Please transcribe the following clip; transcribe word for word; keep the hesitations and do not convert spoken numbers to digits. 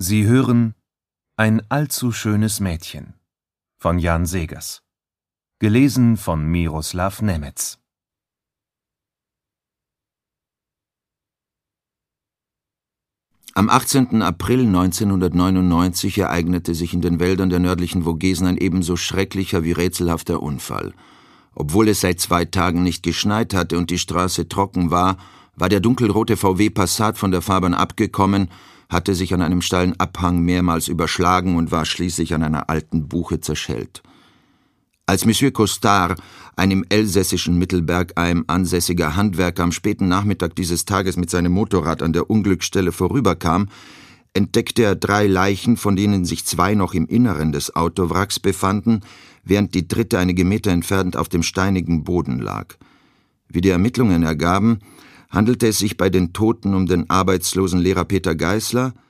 Sie hören »Ein allzu schönes Mädchen« von Jan Segers. Gelesen von Miroslav Nemetz. Am achtzehnten April neunzehnhundertneunundneunzig ereignete sich in den Wäldern der nördlichen Vogesen ein ebenso schrecklicher wie rätselhafter Unfall. Obwohl es seit zwei Tagen nicht geschneit hatte und die Straße trocken war, war der dunkelrote V W Passat von der Fahrbahn abgekommen, hatte sich an einem steilen Abhang mehrmals überschlagen und war schließlich an einer alten Buche zerschellt. Als Monsieur Costard, ein im elsässischen Mittelbergeim ansässiger Handwerker, am späten Nachmittag dieses Tages mit seinem Motorrad an der Unglücksstelle vorüberkam, entdeckte er drei Leichen, von denen sich zwei noch im Inneren des Autowracks befanden, während die dritte einige Meter entfernt auf dem steinigen Boden lag. Wie die Ermittlungen ergaben, handelte es sich bei den Toten um den arbeitslosen Lehrer Peter Geißler,